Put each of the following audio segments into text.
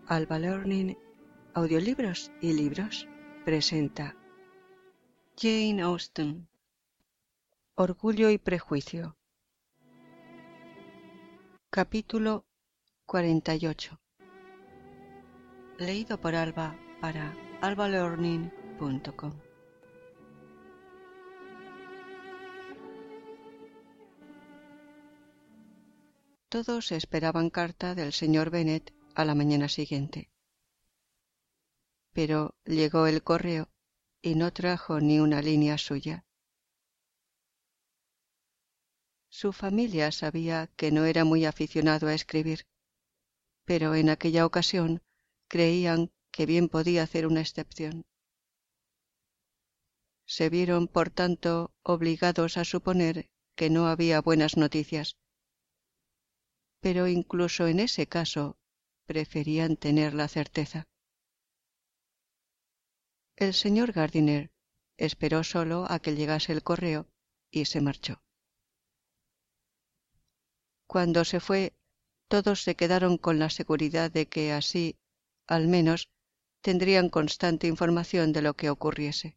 Alba Learning, Audiolibros y Libros, presenta Jane Austen, Orgullo y Prejuicio. Capítulo 48. Leído por Alba para albalearning.com. Todos esperaban carta del señor Bennet a la mañana siguiente. Pero llegó el correo y no trajo ni una línea suya. Su familia sabía que no era muy aficionado a escribir, pero en aquella ocasión creían que bien podía hacer una excepción. Se vieron, por tanto, obligados a suponer que no había buenas noticias, pero incluso en ese caso preferían tener la certeza. El señor Gardiner esperó solo a que llegase el correo y se marchó. Cuando se fue, todos se quedaron con la seguridad de que así, al menos, tendrían constante información de lo que ocurriese.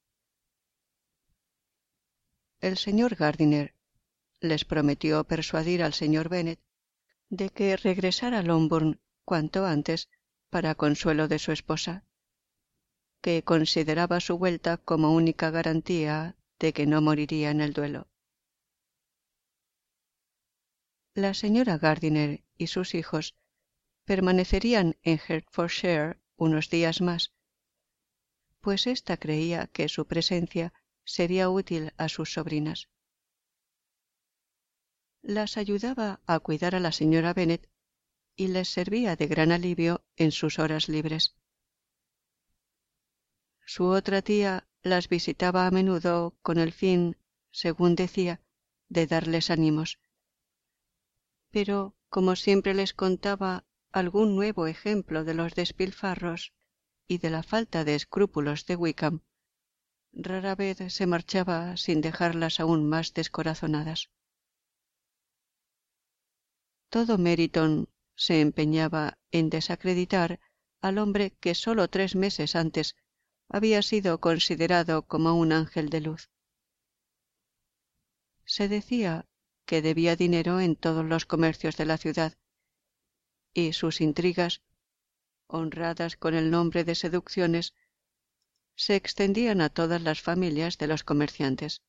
El señor Gardiner les prometió persuadir al señor Bennet de que regresara a Longbourn cuanto antes para consuelo de su esposa, que consideraba su vuelta como única garantía de que no moriría en el duelo. La señora Gardiner y sus hijos permanecerían en Hertfordshire unos días más, pues ésta creía que su presencia sería útil a sus sobrinas. Las ayudaba a cuidar a la señora Bennet y les servía de gran alivio en sus horas libres. Su otra tía las visitaba a menudo con el fin, según decía, de darles ánimos. Pero, como siempre les contaba algún nuevo ejemplo de los despilfarros y de la falta de escrúpulos de Wickham, rara vez se marchaba sin dejarlas aún más descorazonadas. Todo Meryton se empeñaba en desacreditar al hombre que sólo 3 meses antes había sido considerado como un ángel de luz. Se decía que debía dinero en todos los comercios de la ciudad, y sus intrigas, honradas con el nombre de seducciones, se extendían a todas las familias de los comerciantes.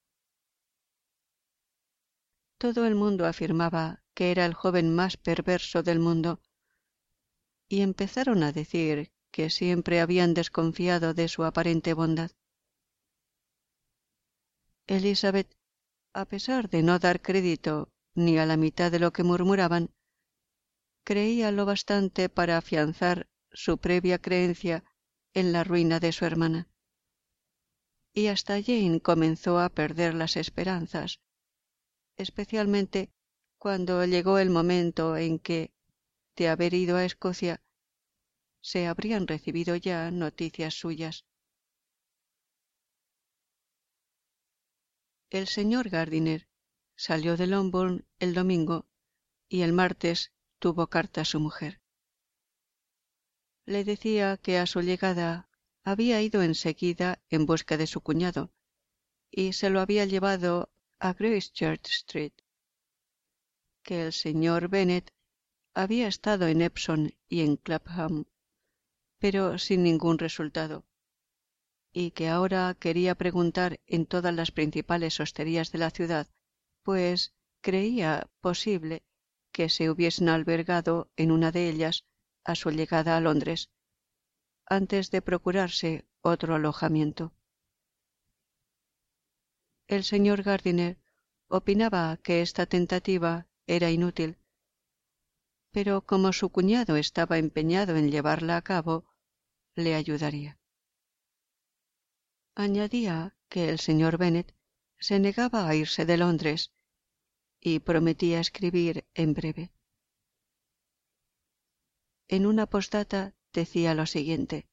Todo el mundo afirmaba que era el joven más perverso del mundo, y empezaron a decir que siempre habían desconfiado de su aparente bondad. Elizabeth, a pesar de no dar crédito ni a la mitad de lo que murmuraban, creía lo bastante para afianzar su previa creencia en la ruina de su hermana. Y hasta Jane comenzó a perder las esperanzas, especialmente cuando llegó el momento en que, de haber ido a Escocia, se habrían recibido ya noticias suyas. El señor Gardiner salió de Longbourn el domingo y el martes tuvo carta a su mujer. Le decía que a su llegada había ido enseguida en busca de su cuñado y se lo había llevado a Gracechurch Street, que el señor Bennet había estado en Epsom y en Clapham, pero sin ningún resultado, y que ahora quería preguntar en todas las principales hosterías de la ciudad, pues creía posible que se hubiesen albergado en una de ellas a su llegada a Londres, antes de procurarse otro alojamiento. El señor Gardiner opinaba que esta tentativa era inútil, pero como su cuñado estaba empeñado en llevarla a cabo, le ayudaría. Añadía que el señor Bennet se negaba a irse de Londres y prometía escribir en breve. En una postdata decía lo siguiente: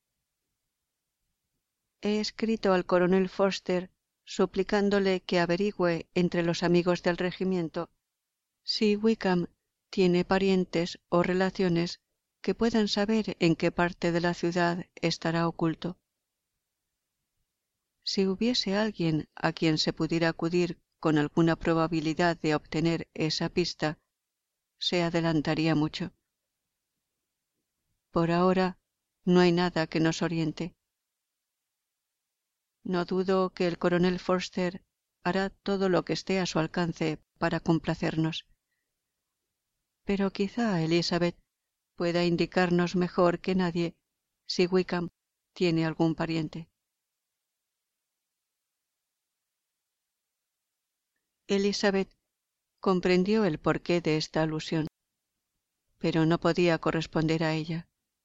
he escrito al coronel Forster suplicándole que averigüe entre los amigos del regimiento si Wickham tiene parientes o relaciones que puedan saber en qué parte de la ciudad estará oculto. Si hubiese alguien a quien se pudiera acudir con alguna probabilidad de obtener esa pista, se adelantaría mucho. Por ahora no hay nada que nos oriente. No dudo que el coronel Forster hará todo lo que esté a su alcance para complacernos. Pero quizá Elizabeth pueda indicarnos mejor que nadie si Wickham tiene algún pariente. Elizabeth comprendió el porqué de esta alusión, pero no podía corresponder a ella.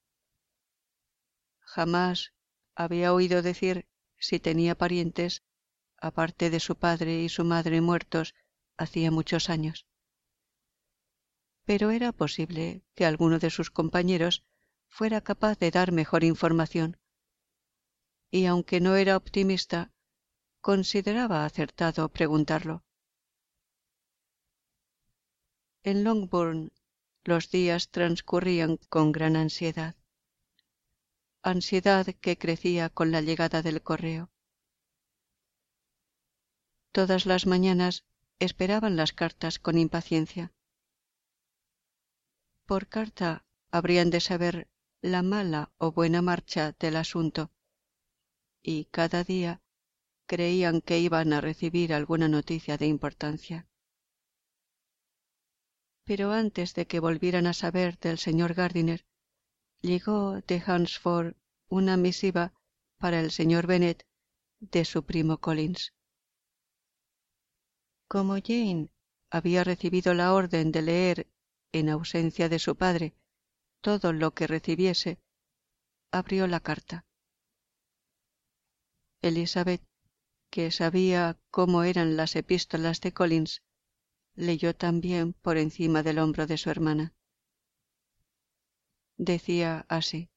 Jamás había oído decir si tenía parientes, aparte de su padre y su madre muertos hacía muchos años. Pero era posible que alguno de sus compañeros fuera capaz de dar mejor información, y aunque no era optimista, consideraba acertado preguntarlo. En Longbourn los días transcurrían con gran ansiedad que crecía con la llegada del correo. Todas las mañanas esperaban las cartas con impaciencia. Por carta habrían de saber la mala o buena marcha del asunto, y cada día creían que iban a recibir alguna noticia de importancia. Pero antes de que volvieran a saber del señor Gardiner, llegó de Hunsford una misiva para el señor Bennet de su primo Collins. Como Jane había recibido la orden de leer, en ausencia de su padre, todo lo que recibiese, abrió la carta. Elizabeth, que sabía cómo eran las epístolas de Collins, leyó también por encima del hombro de su hermana. Decía así: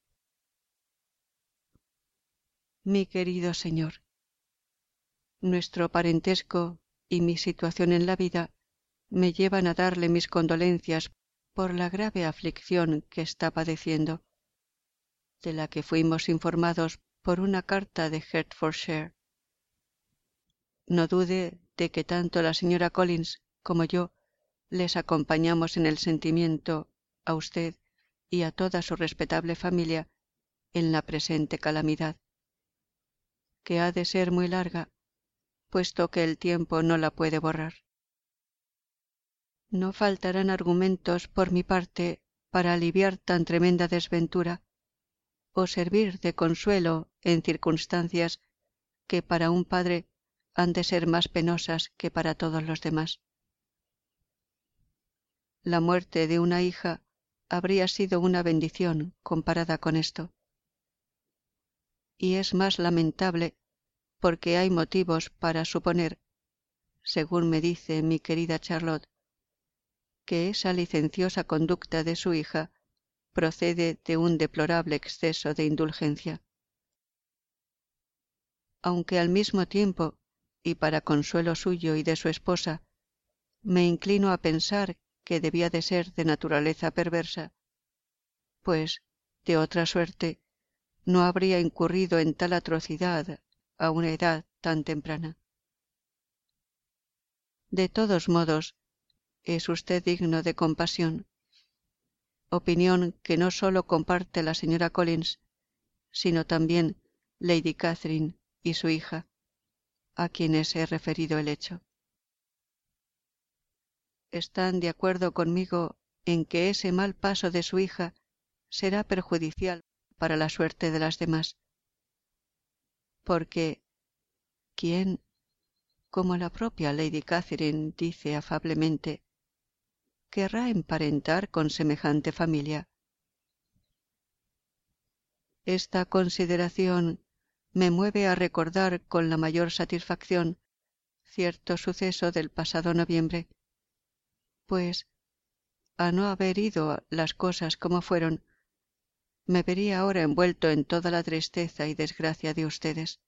Mi querido señor, nuestro parentesco y mi situación en la vida me llevan a darle mis condolencias por la grave aflicción que está padeciendo, de la que fuimos informados por una carta de Hertfordshire. No dude de que tanto la señora Collins como yo les acompañamos en el sentimiento a usted y a toda su respetable familia en la presente calamidad, que ha de ser muy larga, puesto que el tiempo no la puede borrar. No faltarán argumentos por mi parte para aliviar tan tremenda desventura o servir de consuelo en circunstancias que para un padre han de ser más penosas que para todos los demás. La muerte de una hija habría sido una bendición comparada con esto, y es más lamentable porque hay motivos para suponer, según me dice mi querida Charlotte, que esa licenciosa conducta de su hija procede de un deplorable exceso de indulgencia. Aunque al mismo tiempo, y para consuelo suyo y de su esposa, me inclino a pensar que debía de ser de naturaleza perversa, pues, de otra suerte, no habría incurrido en tal atrocidad a una edad tan temprana. De todos modos, es usted digno de compasión, opinión que no sólo comparte la señora Collins, sino también Lady Catherine y su hija, a quienes he referido el hecho. Están de acuerdo conmigo en que ese mal paso de su hija será perjudicial para la suerte de las demás, porque ¿quién, como la propia Lady Catherine dice afablemente, querrá emparentar con semejante familia? Esta consideración me mueve a recordar con la mayor satisfacción cierto suceso del pasado noviembre, pues, a no haber ido las cosas como fueron, me vería ahora envuelto en toda la tristeza y desgracia de ustedes.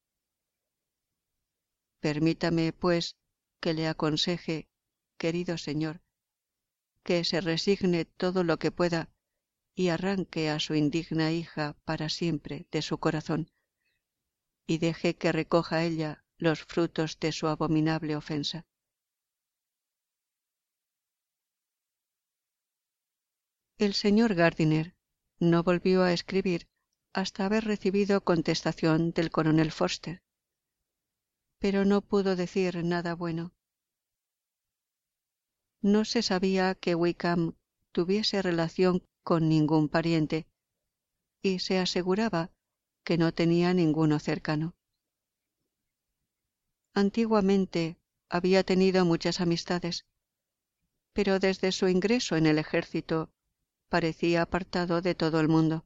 Permítame, pues, que le aconseje, querido señor, que se resigne todo lo que pueda y arranque a su indigna hija para siempre de su corazón, y deje que recoja ella los frutos de su abominable ofensa. El señor Gardiner no volvió a escribir hasta haber recibido contestación del coronel Forster, pero no pudo decir nada bueno. No se sabía que Wickham tuviese relación con ningún pariente, y se aseguraba que no tenía ninguno cercano. Antiguamente había tenido muchas amistades, pero desde su ingreso en el ejército parecía apartado de todo el mundo.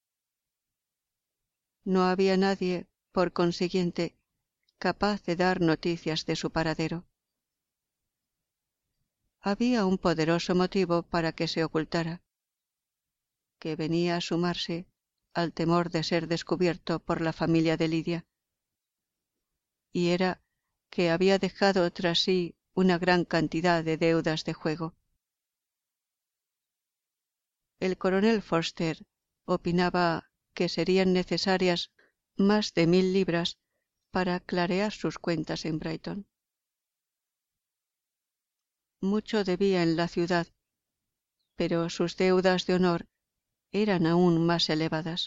No había nadie, por consiguiente, capaz de dar noticias de su paradero. Había un poderoso motivo para que se ocultara, que venía a sumarse al temor de ser descubierto por la familia de Lidia, y era que había dejado tras sí una gran cantidad de deudas de juego. El coronel Forster opinaba que serían necesarias más de 1000 libras para clarear sus cuentas en Brighton. Mucho debía en la ciudad, pero sus deudas de honor eran aún más elevadas.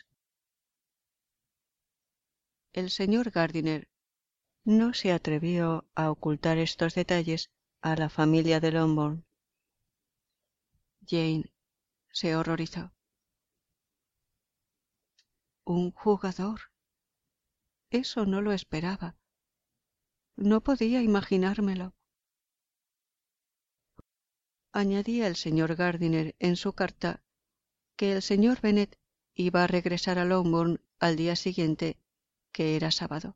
El señor Gardiner no se atrevió a ocultar estos detalles a la familia de Longbourn. Jane se horrorizó. ¿Un jugador? Eso no lo esperaba. No podía imaginármelo. Añadía el señor Gardiner en su carta que el señor Bennet iba a regresar a Longbourn al día siguiente, que era sábado.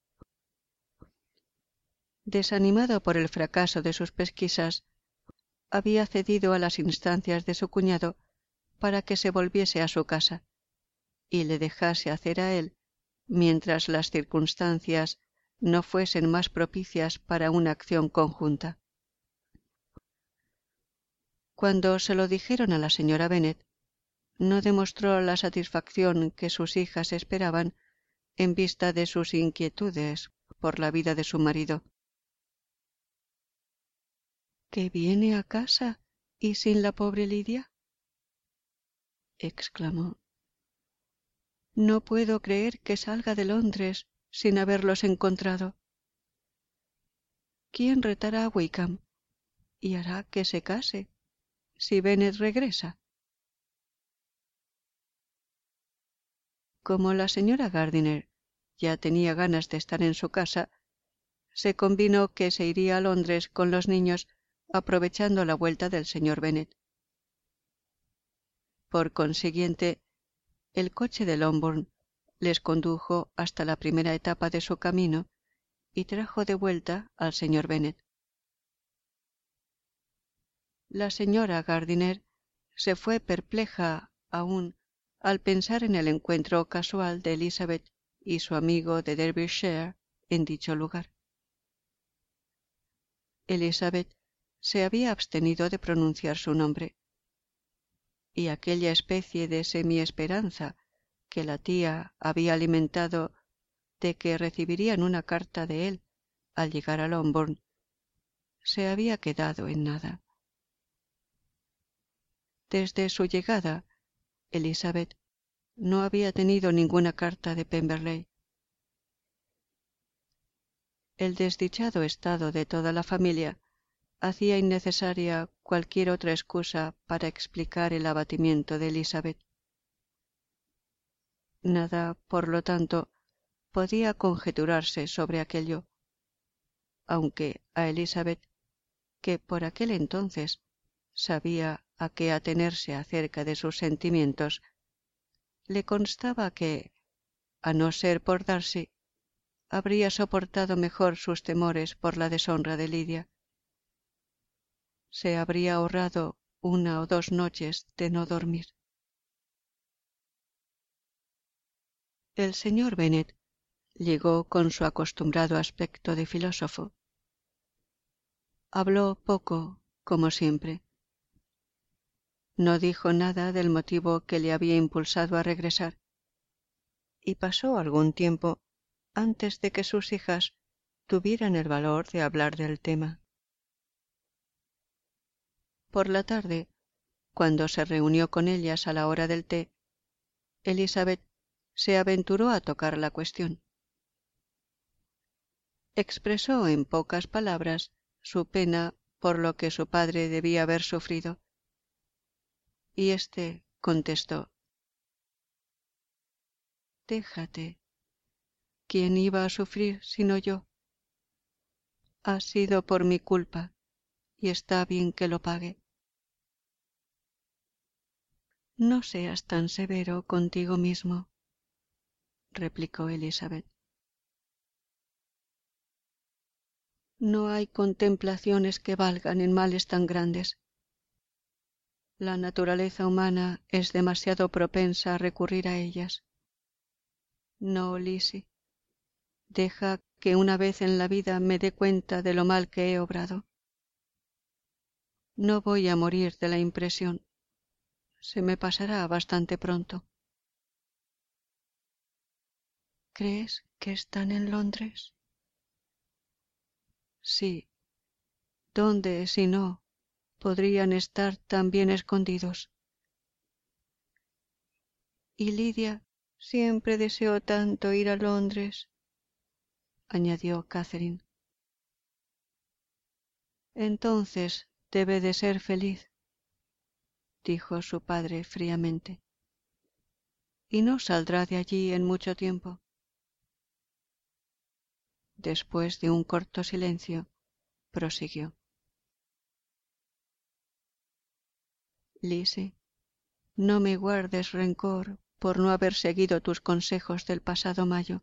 Desanimado por el fracaso de sus pesquisas, había cedido a las instancias de su cuñado para que se volviese a su casa y le dejase hacer a él mientras las circunstancias no fuesen más propicias para una acción conjunta. Cuando se lo dijeron a la señora Bennet, no demostró la satisfacción que sus hijas esperaban en vista de sus inquietudes por la vida de su marido. ¿Que viene a casa y sin la pobre Lidia?, exclamó. No puedo creer que salga de Londres sin haberlos encontrado. ¿Quién retará a Wickham y hará que se case si Bennet regresa? Como la señora Gardiner ya tenía ganas de estar en su casa, se convino que se iría a Londres con los niños aprovechando la vuelta del señor Bennet. Por consiguiente, el coche de Longbourn les condujo hasta la primera etapa de su camino y trajo de vuelta al señor Bennet. La señora Gardiner se fue perpleja aún al pensar en el encuentro casual de Elizabeth y su amigo de Derbyshire en dicho lugar. Elizabeth se había abstenido de pronunciar su nombre, y aquella especie de semi-esperanza que la tía había alimentado de que recibirían una carta de él al llegar a Longbourn se había quedado en nada. Desde su llegada, Elizabeth no había tenido ninguna carta de Pemberley. El desdichado estado de toda la familia hacía innecesaria cualquier otra excusa para explicar el abatimiento de Elizabeth. Nada, por lo tanto, podía conjeturarse sobre aquello, aunque a Elizabeth, que por aquel entonces sabía a qué atenerse acerca de sus sentimientos, le constaba que, a no ser por Darcy, habría soportado mejor sus temores por la deshonra de Lidia. Se habría ahorrado 1 o 2 noches de no dormir. El señor Bennet llegó con su acostumbrado aspecto de filósofo. Habló poco, como siempre. No dijo nada del motivo que le había impulsado a regresar, y pasó algún tiempo antes de que sus hijas tuvieran el valor de hablar del tema. Por la tarde, cuando se reunió con ellas a la hora del té, Elizabeth se aventuró a tocar la cuestión. Expresó en pocas palabras su pena por lo que su padre debía haber sufrido, y éste contestó: «Déjate. ¿Quién iba a sufrir sino yo? Ha sido por mi culpa, y está bien que lo pague». «No seas tan severo contigo mismo», replicó Elizabeth. «No hay contemplaciones que valgan en males tan grandes. La naturaleza humana es demasiado propensa a recurrir a ellas. No, Lizzie, deja que una vez en la vida me dé cuenta de lo mal que he obrado. No voy a morir de la impresión. Se me pasará bastante pronto». «¿Crees que están en Londres?» «Sí. ¿Dónde, si no, podrían estar tan bien escondidos? Y Lidia siempre deseó tanto ir a Londres», añadió Catherine. «Entonces debe de ser feliz», dijo su padre fríamente, «y no saldrá de allí en mucho tiempo». Después de un corto silencio, prosiguió: «Lizzie, no me guardes rencor por no haber seguido tus consejos del pasado mayo.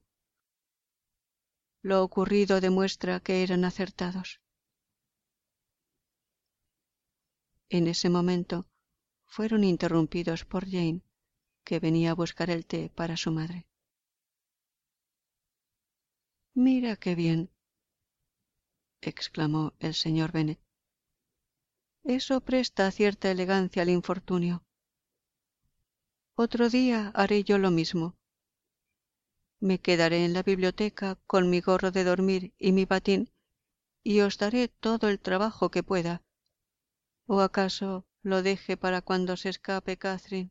Lo ocurrido demuestra que eran acertados». En ese momento fueron interrumpidos por Jane, que venía a buscar el té para su madre. «Mira qué bien», exclamó el señor Bennet. «Eso presta cierta elegancia al infortunio. Otro día haré yo lo mismo. Me quedaré en la biblioteca con mi gorro de dormir y mi batín y os daré todo el trabajo que pueda. ¿O acaso lo deje para cuando se escape Catherine?»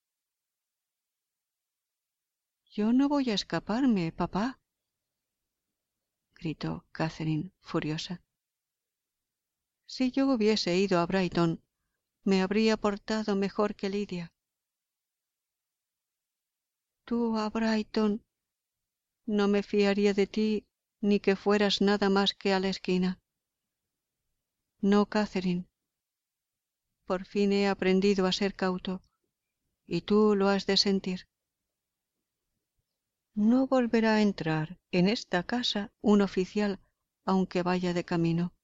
«Yo no voy a escaparme, papá», gritó Catherine furiosa. «Si yo hubiese ido a Brighton, me habría portado mejor que Lidia». «Tú a Brighton. No me fiaría de ti ni que fueras nada más que a la esquina». «No, Catherine. Por fin he aprendido a ser cauto, y tú lo has de sentir. No volverá a entrar en esta casa un oficial aunque vaya de camino.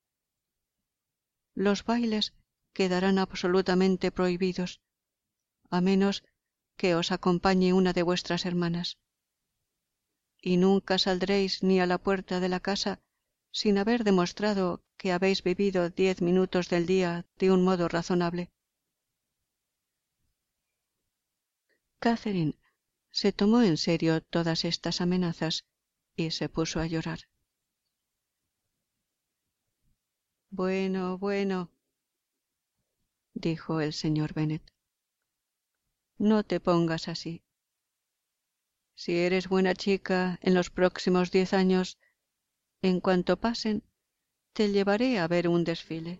Los bailes quedarán absolutamente prohibidos, a menos que os acompañe una de vuestras hermanas. Y nunca saldréis ni a la puerta de la casa sin haber demostrado que habéis vivido 10 minutos del día de un modo razonable». Catherine se tomó en serio todas estas amenazas y se puso a llorar. «Bueno, bueno», dijo el señor Bennet, «no te pongas así. Si eres buena chica en los próximos 10 años, en cuanto pasen, te llevaré a ver un desfile».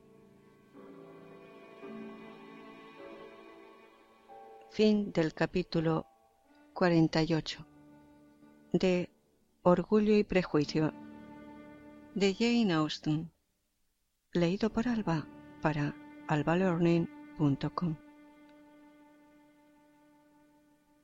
Fin del capítulo 48 de Orgullo y Prejuicio, de Jane Austen, leído por Alba para albalearning.com.